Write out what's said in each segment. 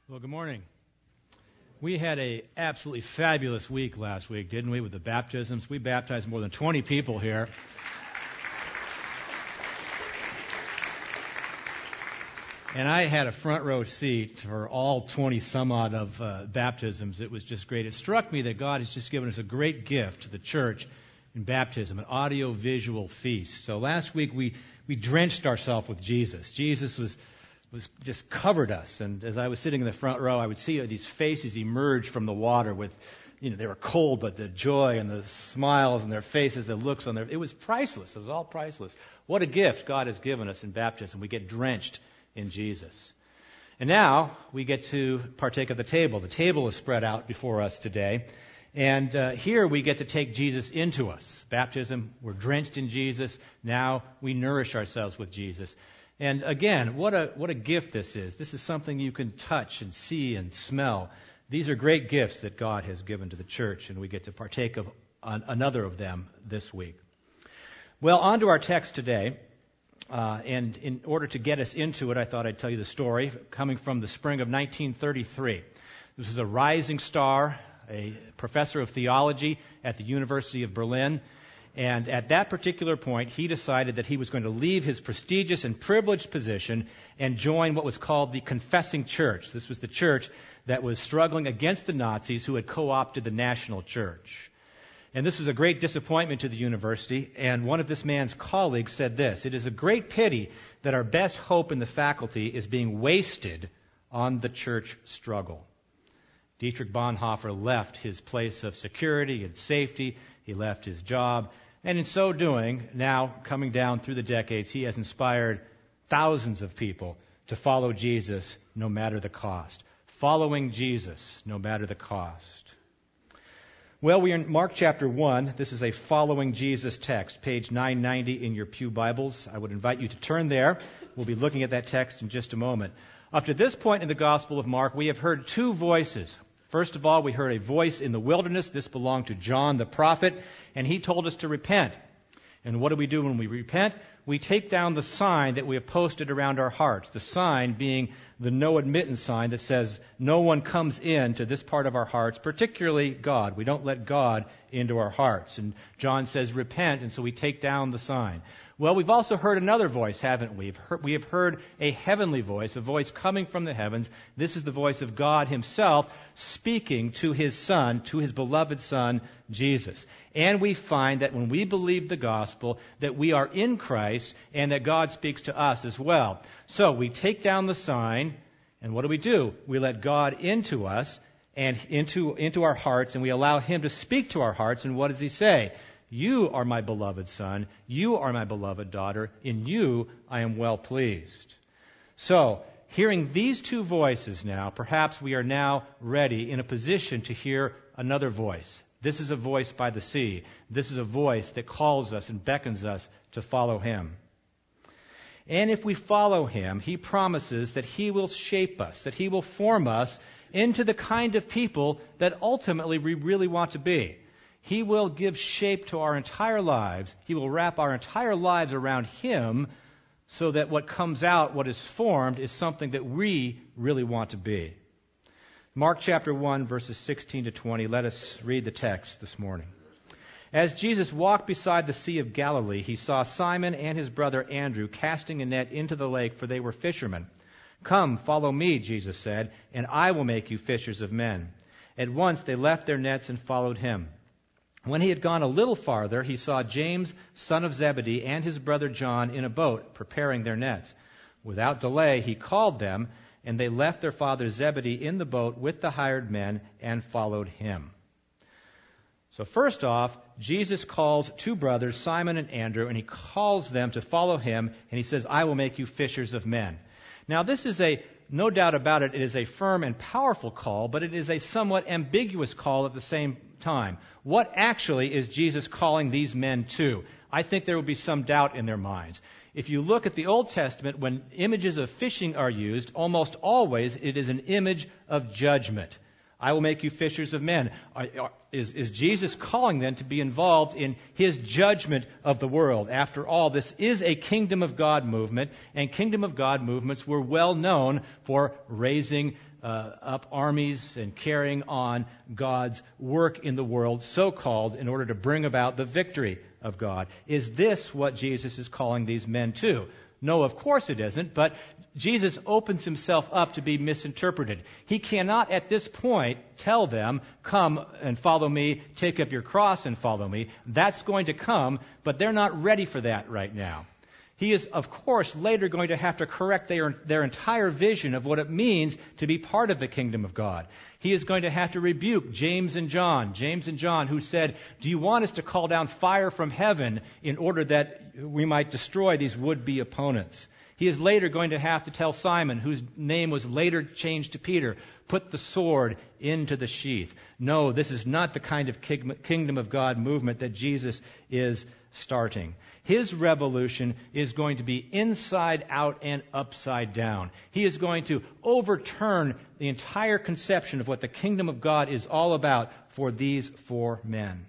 Well, good morning. We had an absolutely fabulous week last week, didn't we, with the baptisms? We baptized more than 20 people here. And I had a front row seat for all 20 some odd of baptisms. It was just great. It struck me that God has just given us a great gift to the church in baptism, an audio-visual feast. So last week we drenched ourselves with Jesus. Jesus was just covered us. And as I was sitting in the front row, I would see these faces emerge from the water with, they were cold, but the joy and the smiles on their faces, the looks on it was priceless. It was all priceless. What a gift God has given us in baptism. We get drenched in Jesus. And now we get to partake of the table. The table is spread out before us today. And here we get to take Jesus into us. Baptism, we're drenched in Jesus. Now we nourish ourselves with Jesus. And again, what a gift this is. This is something you can touch and see and smell. These are great gifts that God has given to the church, and we get to partake of another of them this week. Well, on to our text today. And in order to get us into it, I thought I'd tell you the story coming from the spring of 1933. This was a rising star, a professor of theology at the University of Berlin. And at that particular point, he decided that he was going to leave his prestigious and privileged position and join what was called the Confessing Church. This was the church that was struggling against the Nazis who had co-opted the national church. And this was a great disappointment to the university. And one of this man's colleagues said this: "It is a great pity that our best hope in the faculty is being wasted on the church struggle." Dietrich Bonhoeffer left his place of security and safety. He left his job. And in so doing, now coming down through the decades, he has inspired thousands of people to follow Jesus no matter the cost. Following Jesus no matter the cost. Well, we are in Mark chapter 1. This is a following Jesus text, page 990 in your pew Bibles. I would invite you to turn there. We'll be looking at that text in just a moment. Up to this point in the Gospel of Mark, we have heard two voices. First of all, we heard a voice in the wilderness. This belonged to John the prophet, and he told us to repent. And what do we do when we repent? We take down the sign that we have posted around our hearts, the sign being the no admittance sign that says no one comes in to this part of our hearts, particularly God. We don't let God into our hearts. And John says repent, and so we take down the sign. Well, we've also heard another voice, haven't we? We have heard a heavenly voice, a voice coming from the heavens. This is the voice of God himself speaking to his Son, to his beloved Son, Jesus. And we find that when we believe the gospel, that we are in Christ and that God speaks to us as well. So we take down the sign, and what do? We let God into us and into our hearts, and we allow him to speak to our hearts. And what does he say? You are my beloved son. You are my beloved daughter. In you I am well pleased. So, hearing these two voices now, perhaps we are now ready in a position to hear another voice. This is a voice by the sea. This is a voice that calls us and beckons us to follow him. And if we follow him, he promises that he will shape us, that he will form us into the kind of people that ultimately we really want to be. He will give shape to our entire lives. He will wrap our entire lives around him so that what comes out, what is formed, is something that we really want to be. Mark chapter 1, verses 16 to 20. Let us read the text this morning. As Jesus walked beside the Sea of Galilee, he saw Simon and his brother Andrew casting a net into the lake, for they were fishermen. "Come, follow me," Jesus said, "and I will make you fishers of men." At once they left their nets and followed him. When he had gone a little farther, he saw James, son of Zebedee, and his brother John in a boat, preparing their nets. Without delay, he called them, and they left their father Zebedee in the boat with the hired men and followed him. So first off, Jesus calls two brothers, Simon and Andrew, and he calls them to follow him, and he says, "I will make you fishers of men." Now this is no doubt about it, it is a firm and powerful call, but it is a somewhat ambiguous call at the same time. What actually is Jesus calling these men to? I think there will be some doubt in their minds. If you look at the Old Testament, when images of fishing are used, almost always it is an image of judgment. I will make you fishers of men. Is Jesus calling them to be involved in his judgment of the world? After all, this is a kingdom of God movement, and kingdom of God movements were well known for raising up armies and carrying on God's work in the world, so-called, in order to bring about the victory of God. Is this what Jesus is calling these men to? No, of course it isn't, but Jesus opens himself up to be misinterpreted. He cannot at this point tell them, come and follow me, take up your cross and follow me. That's going to come, but they're not ready for that right now. He is, of course, later going to have to correct their entire vision of what it means to be part of the kingdom of God. He is going to have to rebuke James and John, who said, do you want us to call down fire from heaven in order that we might destroy these would-be opponents? He is later going to have to tell Simon, whose name was later changed to Peter, put the sword into the sheath. No, this is not the kind of kingdom of God movement that Jesus is starting. His revolution is going to be inside out and upside down. He is going to overturn the entire conception of what the kingdom of God is all about for these 4 men.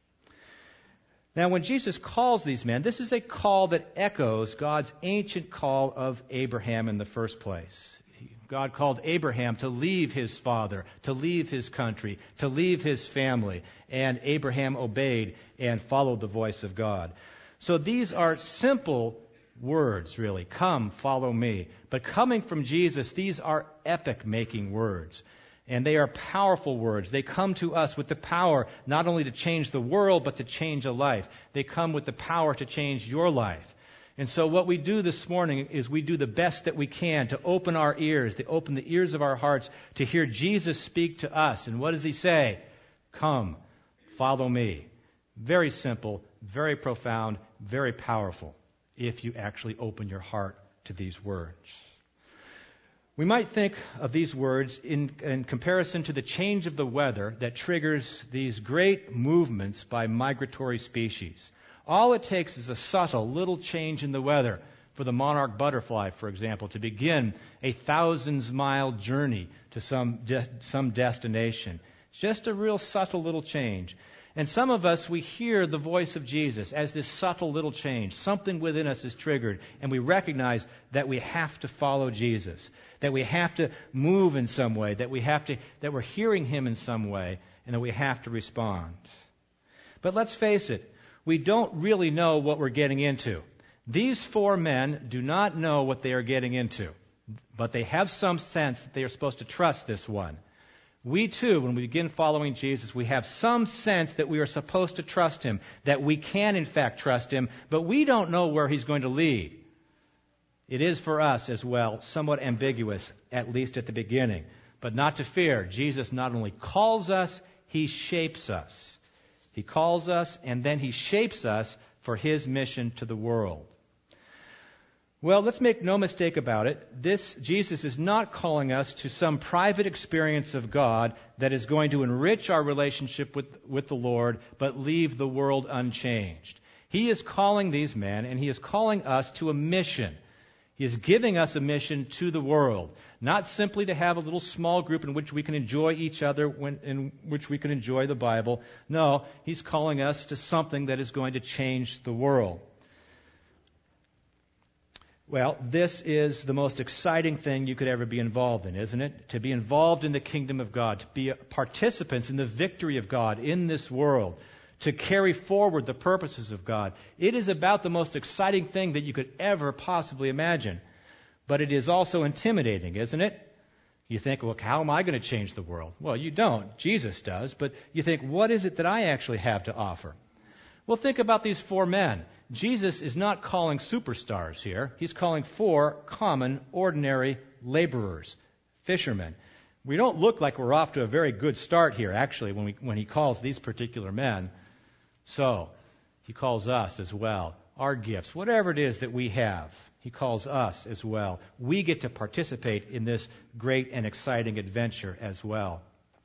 Now, when Jesus calls these men, this is a call that echoes God's ancient call of Abraham in the first place. God called Abraham to leave his father, to leave his country, to leave his family, and Abraham obeyed and followed the voice of God. So these are simple words, really. Come, follow me. But coming from Jesus, these are epic-making words. And they are powerful words. They come to us with the power not only to change the world, but to change a life. They come with the power to change your life. And so what we do this morning is we do the best that we can to open our ears, to open the ears of our hearts to hear Jesus speak to us. And what does he say? Come, follow me. Very simple, very profound, very powerful, if you actually open your heart to these words. We might think of these words in comparison to the change of the weather that triggers these great movements by migratory species. All it takes is a subtle little change in the weather for the monarch butterfly, for example, to begin a thousands-mile journey to some destination. Just a real subtle little change. And some of us, we hear the voice of Jesus as this subtle little change. Something within us is triggered, and we recognize that we have to follow Jesus, that we have to move in some way, that we're hearing him in some way, and that we have to respond. But let's face it, we don't really know what we're getting into. These 4 men do not know what they are getting into, but they have some sense that they are supposed to trust this one. We too, when we begin following Jesus, we have some sense that we are supposed to trust him, that we can in fact trust him, but we don't know where he's going to lead. It is for us as well somewhat ambiguous, at least at the beginning. But not to fear, Jesus not only calls us, he shapes us. He calls us and then he shapes us for his mission to the world. Well, let's make no mistake about it. Jesus is not calling us to some private experience of God that is going to enrich our relationship with the Lord, but leave the world unchanged. He is calling these men, and he is calling us to a mission. He is giving us a mission to the world, not simply to have a little small group in which we can enjoy each other, in which we can enjoy the Bible. No, he's calling us to something that is going to change the world. Well, this is the most exciting thing you could ever be involved in, isn't it? To be involved in the kingdom of God, to be participants in the victory of God in this world, to carry forward the purposes of God. It is about the most exciting thing that you could ever possibly imagine. But it is also intimidating, isn't it? You think, well, how am I going to change the world? Well, you don't. Jesus does. But you think, what is it that I actually have to offer? Well, think about these 4 men. Jesus is not calling superstars here. He's calling 4 common, ordinary laborers, fishermen. We don't look like we're off to a very good start here, actually, when he calls these particular men. So, he calls us as well. Our gifts, whatever it is that we have, he calls us as well. We get to participate in this great and exciting adventure as well.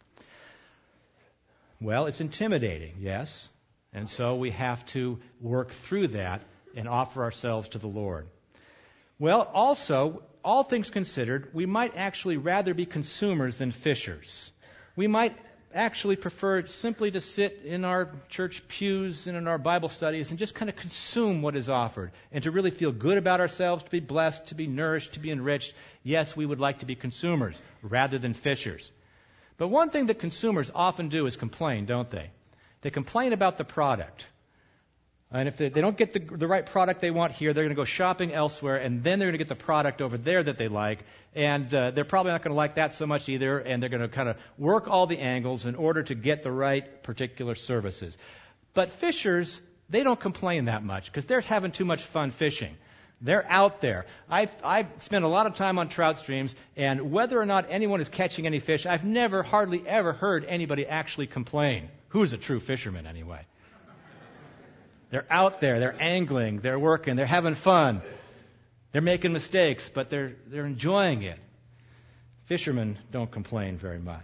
Well, it's intimidating, yes. And so we have to work through that and offer ourselves to the Lord. Well, also, all things considered, we might actually rather be consumers than fishers. We might actually prefer simply to sit in our church pews and in our Bible studies and just kind of consume what is offered and to really feel good about ourselves, to be blessed, to be nourished, to be enriched. Yes, we would like to be consumers rather than fishers. But one thing that consumers often do is complain, don't they? They complain about the product. And if they don't get the right product they want here, they're going to go shopping elsewhere, and then they're going to get the product over there that they like, and they're probably not going to like that so much either, and they're going to kind of work all the angles in order to get the right particular services. But fishers, they don't complain that much because they're having too much fun fishing. They're out there. I've spent a lot of time on trout streams, and whether or not anyone is catching any fish, I've never, hardly ever heard anybody actually complain. Who's a true fisherman anyway? They're out there, they're angling, they're working, they're having fun. They're making mistakes, but they're enjoying it. Fishermen don't complain very much.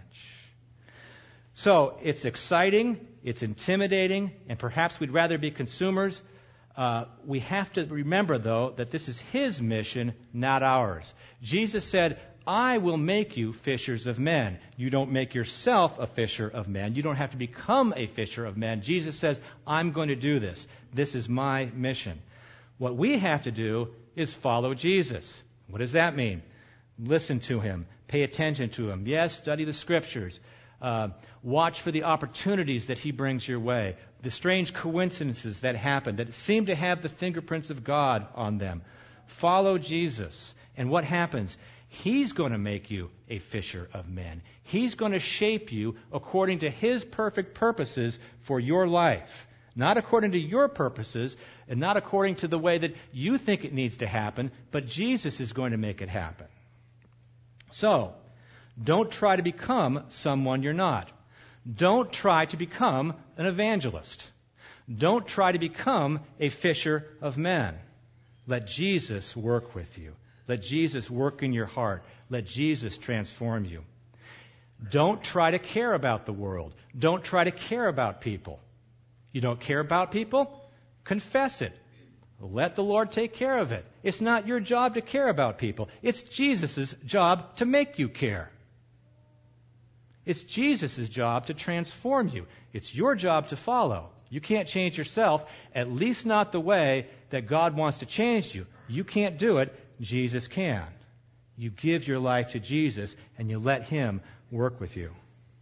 So it's exciting, it's intimidating, and perhaps we'd rather be consumers. We have to remember, though, that this is His mission, not ours. Jesus said, I will make you fishers of men. You don't make yourself a fisher of men. You don't have to become a fisher of men. Jesus says, I'm going to do this. This is my mission. What we have to do is follow Jesus. What does that mean? Listen to Him. Pay attention to Him. Yes, study the Scriptures. Watch for the opportunities that He brings your way. The strange coincidences that happen that seem to have the fingerprints of God on them. Follow Jesus. And what happens? He's going to make you a fisher of men. He's going to shape you according to His perfect purposes for your life. Not according to your purposes and not according to the way that you think it needs to happen, but Jesus is going to make it happen. So, don't try to become someone you're not. Don't try to become an evangelist. Don't try to become a fisher of men. Let Jesus work with you. Let Jesus work in your heart. Let Jesus transform you. Don't try to care about the world. Don't try to care about people. You don't care about people? Confess it. Let the Lord take care of it. It's not your job to care about people. It's Jesus' job to make you care. It's Jesus' job to transform you. It's your job to follow. You can't change yourself, at least not the way that God wants to change you. You can't do it. Jesus can. You give your life to Jesus and you let Him work with you.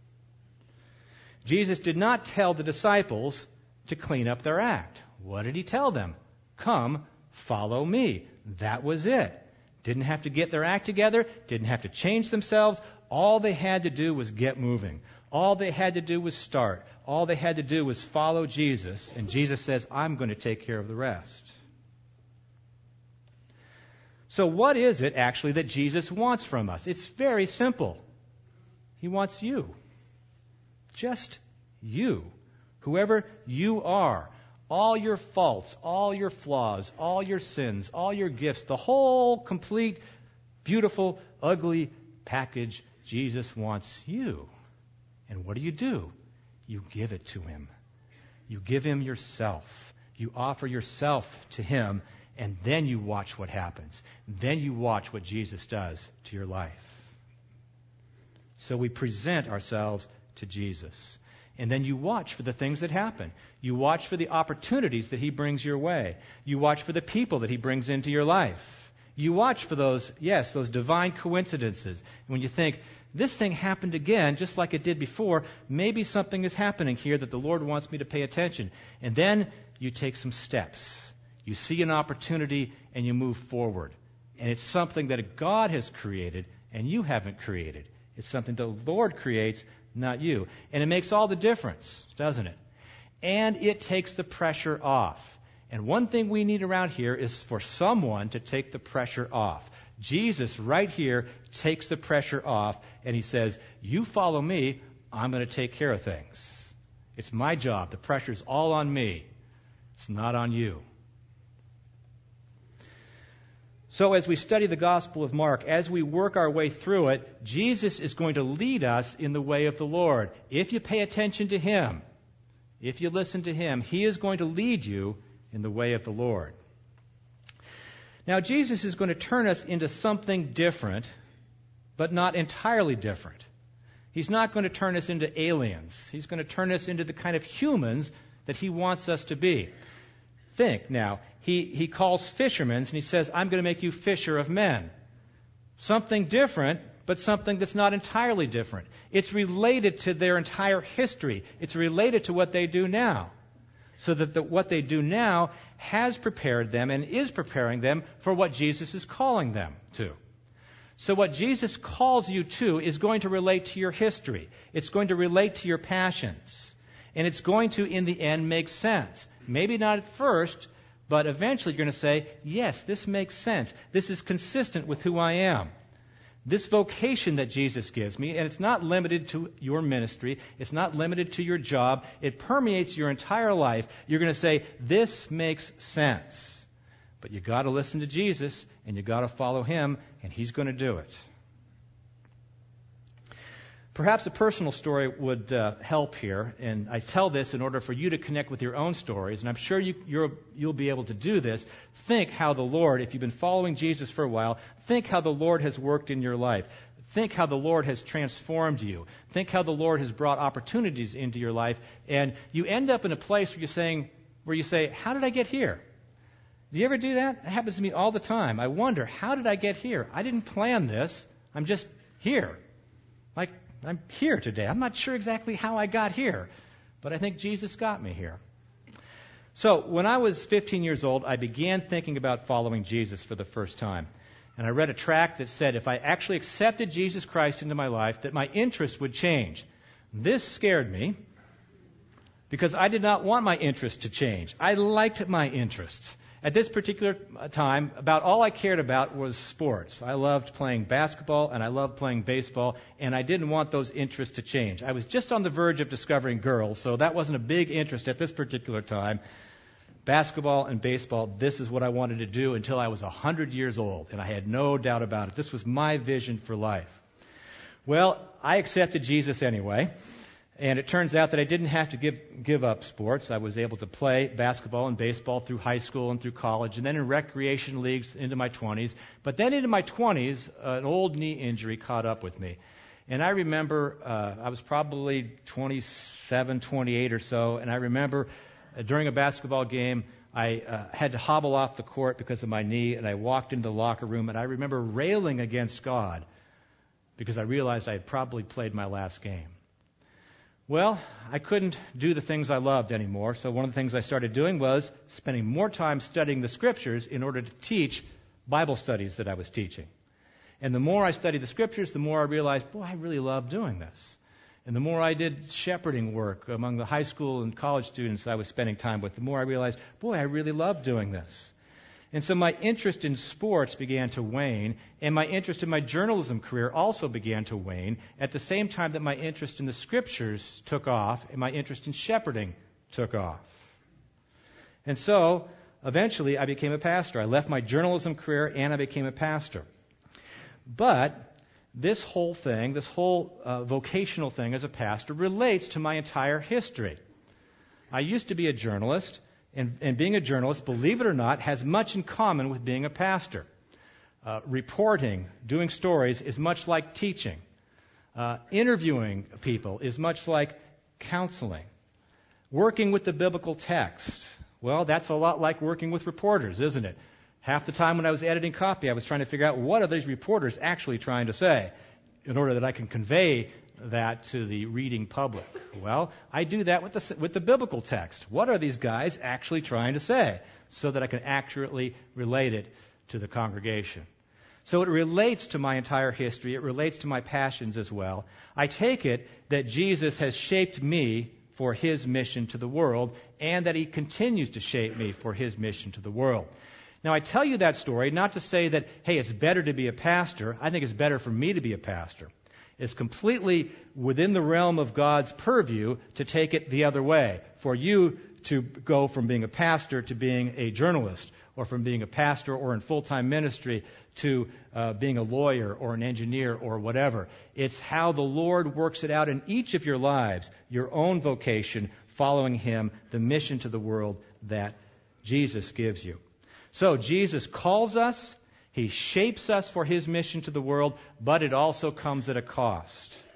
Jesus did not tell the disciples to clean up their act. What did He tell them? Come, follow me. That was it. Didn't have to get their act together, didn't have to change themselves. All they had to do was get moving. All they had to do was start. All they had to do was follow Jesus. And Jesus says, I'm going to take care of the rest. So what is it actually that Jesus wants from us? It's very simple. He wants you. Just you. Whoever you are. All your faults, all your flaws, all your sins, all your gifts, the whole complete, beautiful, ugly package. Jesus wants you. And what do? You give it to Him. You give Him yourself. You offer yourself to Him, and then you watch what happens. Then you watch what Jesus does to your life. So we present ourselves to Jesus. And then you watch for the things that happen. You watch for the opportunities that He brings your way. You watch for the people that He brings into your life. You watch for those divine coincidences. And when you think, this thing happened again, just like it did before, maybe something is happening here that the Lord wants me to pay attention. And then you take some steps. You see an opportunity and you move forward. And it's something that God has created and you haven't created. It's something the Lord creates, not you. And it makes all the difference, doesn't it? And it takes the pressure off. And one thing we need around here is for someone to take the pressure off. Jesus right here takes the pressure off and He says, you follow me, I'm going to take care of things. It's my job. The pressure's all on me. It's not on you. So as we study the Gospel of Mark, as we work our way through it, Jesus is going to lead us in the way of the Lord. If you pay attention to Him, if you listen to Him, He is going to lead you in the way of the Lord. Now, Jesus is going to turn us into something different, but not entirely different. He's not going to turn us into aliens. He's going to turn us into the kind of humans that He wants us to be. Think now, He calls fishermen and He says, I'm going to make you fisher of men. Something different, but something that's not entirely different. It's related to their entire history. It's related to what they do now. So that what they do now has prepared them and is preparing them for what Jesus is calling them to. So what Jesus calls you to is going to relate to your history. It's going to relate to your passions. And it's going to, in the end, make sense. Maybe not at first, but eventually you're going to say, yes, this makes sense. This is consistent with who I am. This vocation that Jesus gives me, and it's not limited to your ministry, it's not limited to your job, it permeates your entire life. You're going to say, this makes sense. But you got to listen to Jesus, and you got to follow Him, and He's going to do it. Perhaps a personal story would help here, and I tell this in order for you to connect with your own stories, and I'm sure you'll be able to do this. Think how the Lord, if you've been following Jesus for a while, think how the Lord has worked in your life. Think how the Lord has transformed you. Think how the Lord has brought opportunities into your life, and you end up in a place where you say, how did I get here? Do you ever do that? It happens to me all the time. I wonder, how did I get here? I didn't plan this. I'm just here. Like, I'm here today. I'm not sure exactly how I got here, but I think Jesus got me here. So when I was 15 years old, I began thinking about following Jesus for the first time. And I read a tract that said if I actually accepted Jesus Christ into my life, that my interest would change. This scared me because I did not want my interest to change. I liked my interests. At this particular time, about all I cared about was sports. I loved playing basketball and I loved playing baseball, and I didn't want those interests to change. I was just on the verge of discovering girls, so that wasn't a big interest at this particular time. Basketball and baseball, this is what I wanted to do until I was 100 years old, and I had no doubt about it. This was my vision for life. Well, I accepted Jesus anyway. And it turns out that I didn't have to give up sports. I was able to play basketball and baseball through high school and through college, and then in recreation leagues into my 20s. But then into my 20s, an old knee injury caught up with me. And I remember I was probably 27, 28 or so, and I remember during a basketball game, I had to hobble off the court because of my knee, and I walked into the locker room, and I remember railing against God because I realized I had probably played my last game. Well, I couldn't do the things I loved anymore, so one of the things I started doing was spending more time studying the Scriptures in order to teach Bible studies that I was teaching. And the more I studied the Scriptures, the more I realized, boy, I really love doing this. And the more I did shepherding work among the high school and college students I was spending time with, the more I realized, boy, I really love doing this. And so my interest in sports began to wane, and my interest in my journalism career also began to wane at the same time that my interest in the Scriptures took off and my interest in shepherding took off. And so, eventually, I became a pastor. I left my journalism career and I became a pastor. But this whole thing, this whole vocational thing as a pastor relates to my entire history. I used to be a journalist. And being a journalist, believe it or not, has much in common with being a pastor. Reporting, doing stories is much like teaching. Interviewing people is much like counseling. Working with the biblical text, well, that's a lot like working with reporters, isn't it? Half the time when I was editing copy, I was trying to figure out what are these reporters actually trying to say in order that I can convey that to the reading public. Well, I do that with the biblical text. What are these guys actually trying to say? So that I can accurately relate it to the congregation. So it relates to my entire history. It relates to my passions as well. I take it that Jesus has shaped me for His mission to the world, and that He continues to shape me for His mission to the world. Now, I tell you that story not to say that, hey, it's better to be a pastor. I think it's better for me to be a pastor. It's completely within the realm of God's purview to take it the other way, for you to go from being a pastor to being a journalist, or from being a pastor or in full-time ministry to being a lawyer or an engineer or whatever. It's how the Lord works it out in each of your lives, your own vocation, following Him, the mission to the world that Jesus gives you. So Jesus calls us. He shapes us for His mission to the world, but it also comes at a cost.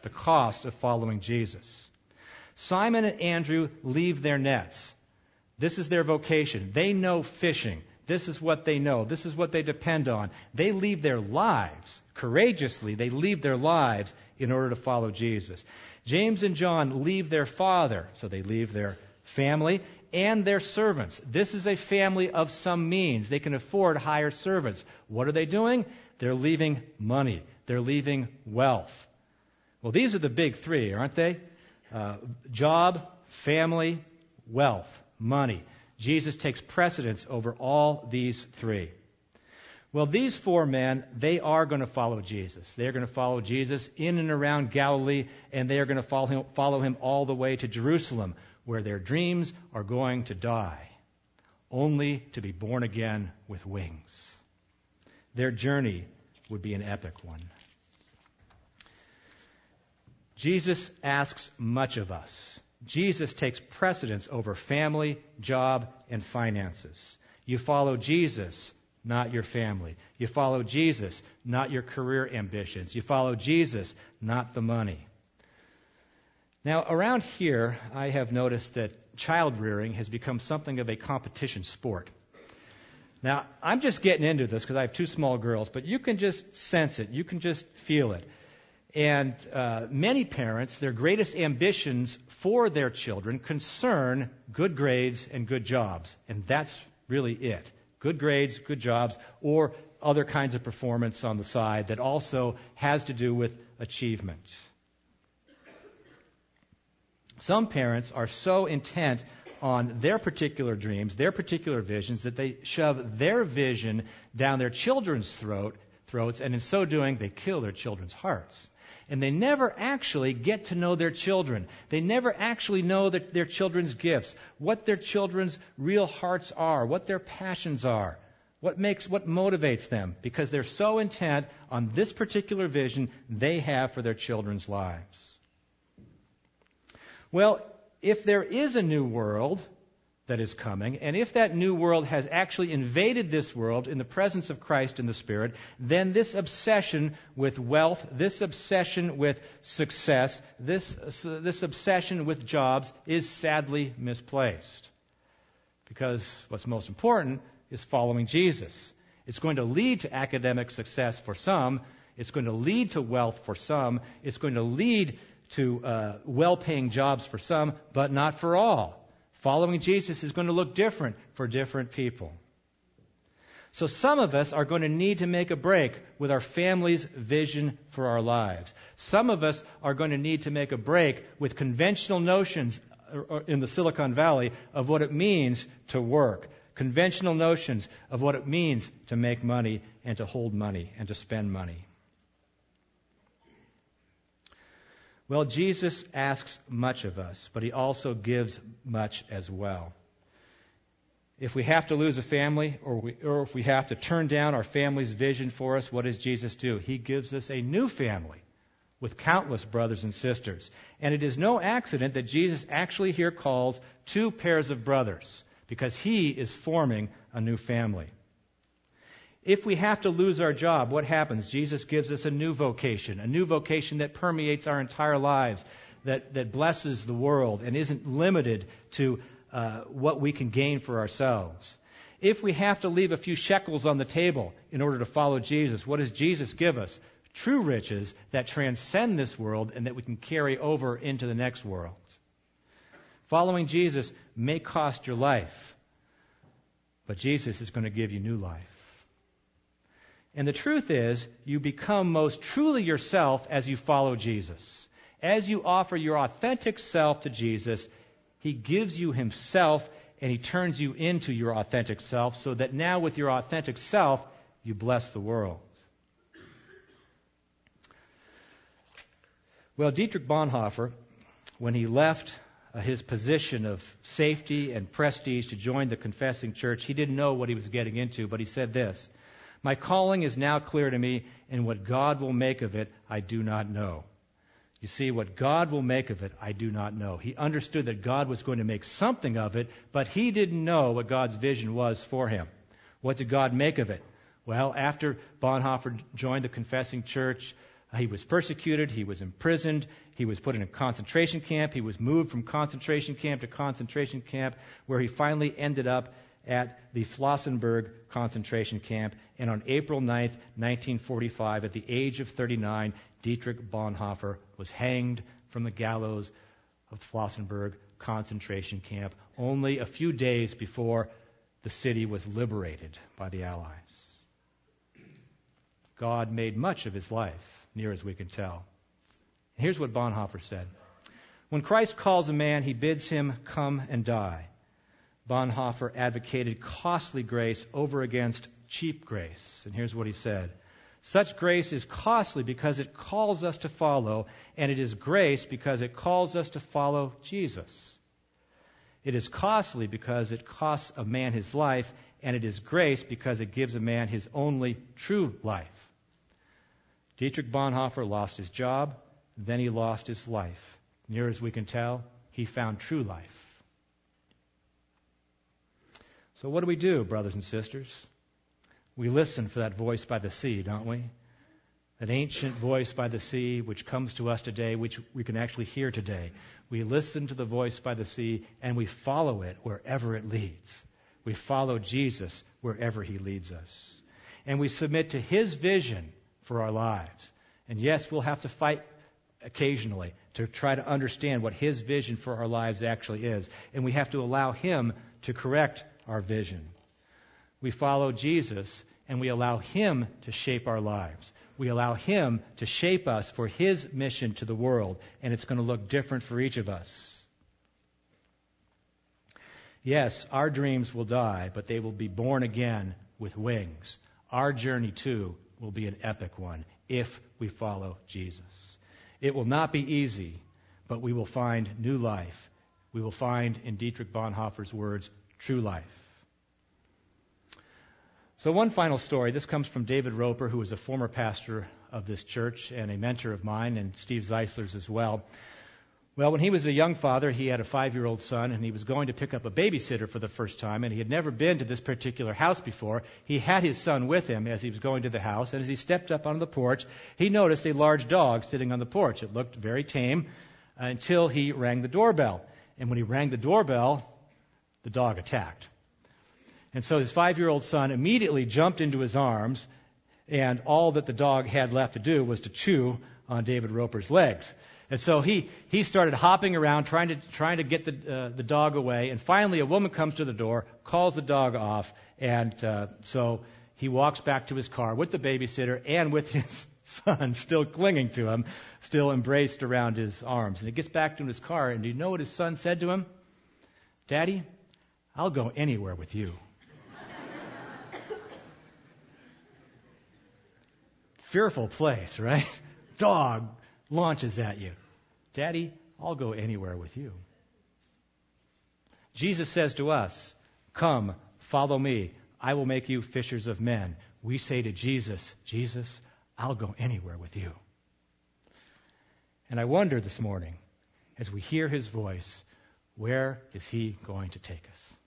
the cost of following Jesus. Simon and Andrew leave their nets. This is their vocation. They know fishing. This is what they know. This is what they depend on. They leave their lives, courageously, they leave their lives in order to follow Jesus. James and John leave their father, so they leave their family and their servants. This is a family of some means. They can afford hire servants. What are they doing? They're leaving money. They're leaving wealth. Well, these are the big three, aren't they? Job, family, wealth, money. Jesus takes precedence over all these three. Well, these four men, they are going to follow Jesus. They're going to follow Jesus in and around Galilee, and they are going to follow him all the way to Jerusalem, where their dreams are going to die, only to be born again with wings. Their journey would be an epic one. Jesus asks much of us. Jesus takes precedence over family, job, and finances. You follow Jesus, not your family. You follow Jesus, not your career ambitions. You follow Jesus, not the money. Now, around here, I have noticed that child rearing has become something of a competition sport. Now, I'm just getting into this because I have two small girls, but you can just sense it. You can just feel it. And many parents, their greatest ambitions for their children concern good grades and good jobs. And that's really it. Good grades, good jobs, or other kinds of performance on the side that also has to do with achievement. Some parents are so intent on their particular dreams, their particular visions, that they shove their vision down their children's throats, and in so doing, they kill their children's hearts. And they never actually get to know their children. They never actually know their children's gifts, what their children's real hearts are, what their passions are, what motivates them, because they're so intent on this particular vision they have for their children's lives. Well, if there is a new world that is coming, and if that new world has actually invaded this world in the presence of Christ in the Spirit, then this obsession with wealth, this obsession with success, this obsession with jobs is sadly misplaced. Because what's most important is following Jesus. It's going to lead to academic success for some. It's going to lead to wealth for some. It's going to lead to well-paying jobs for some, but not for all. Following Jesus is going to look different for different people. So some of us are going to need to make a break with our family's vision for our lives. Some of us are going to need to make a break with conventional notions in the Silicon Valley of what it means to work. Conventional notions of what it means to make money and to hold money and to spend money. Well, Jesus asks much of us, but he also gives much as well. If we have to lose a family, or if we have to turn down our family's vision for us, what does Jesus do? He gives us a new family with countless brothers and sisters. And it is no accident that Jesus actually here calls two pairs of brothers, because he is forming a new family. If we have to lose our job, what happens? Jesus gives us a new vocation that permeates our entire lives, that blesses the world and isn't limited to what we can gain for ourselves. If we have to leave a few shekels on the table in order to follow Jesus, what does Jesus give us? True riches that transcend this world and that we can carry over into the next world. Following Jesus may cost your life, but Jesus is going to give you new life. And the truth is, you become most truly yourself as you follow Jesus. As you offer your authentic self to Jesus, he gives you himself and he turns you into your authentic self, so that now with your authentic self, you bless the world. Well, Dietrich Bonhoeffer, when he left his position of safety and prestige to join the Confessing Church, he didn't know what he was getting into, but he said this: "My calling is now clear to me, and what God will make of it, I do not know." You see, what God will make of it, I do not know. He understood that God was going to make something of it, but he didn't know what God's vision was for him. What did God make of it? Well, after Bonhoeffer joined the Confessing Church, He was persecuted. He was imprisoned. He was put in a concentration camp. He was moved from concentration camp to concentration camp, where he finally ended up at the Flossenburg concentration camp. And on April 9th, 1945, at the age of 39, Dietrich Bonhoeffer was hanged from the gallows of Flossenburg concentration camp only a few days before the city was liberated by the Allies. God made much of his life, near as we can tell. Here's what Bonhoeffer said. When Christ calls a man, he bids him come and die. Bonhoeffer advocated costly grace over against cheap grace. And here's what he said. Such grace is costly because it calls us to follow, and it is grace because it calls us to follow Jesus. It is costly because it costs a man his life, and it is grace because it gives a man his only true life. Dietrich Bonhoeffer lost his job, then he lost his life. Near as we can tell, he found true life. So what do we do, brothers and sisters? We listen for that voice by the sea, don't we? That ancient voice by the sea which comes to us today, which we can actually hear today. We listen to the voice by the sea and we follow it wherever it leads. We follow Jesus wherever he leads us. And we submit to his vision for our lives. And yes, we'll have to fight occasionally to try to understand what his vision for our lives actually is. And we have to allow him to correct our vision. We follow Jesus and we allow him to shape our lives. We allow him to shape us for his mission to the world, and it's going to look different for each of us. Yes, our dreams will die, but they will be born again with wings. Our journey, too, will be an epic one if we follow Jesus. It will not be easy, but we will find new life. We will find, in Dietrich Bonhoeffer's words, true life. So one final story. This comes from David Roper, who was a former pastor of this church and a mentor of mine, and Steve Zeisler's as well. Well, when he was a young father, he had a 5-year-old son, and he was going to pick up a babysitter for the first time, and he had never been to this particular house before. He had his son with him as he was going to the house, and as he stepped up onto the porch, he noticed a large dog sitting on the porch. It looked very tame until he rang the doorbell. And when he rang the doorbell, the dog attacked. And so his 5-year-old son immediately jumped into his arms, and all that the dog had left to do was to chew on David Roper's legs. And so he started hopping around, trying to get the dog away. And finally, a woman comes to the door, calls the dog off, and so he walks back to his car with the babysitter and with his son still clinging to him, still embraced around his arms. And he gets back to his car, and do you know what his son said to him? "Daddy, I'll go anywhere with you." Fearful place, right? Dog launches at you. "Daddy, I'll go anywhere with you." Jesus says to us, "Come, follow me. I will make you fishers of men." We say to Jesus, "Jesus, I'll go anywhere with you." And I wonder this morning, as we hear his voice, where is he going to take us?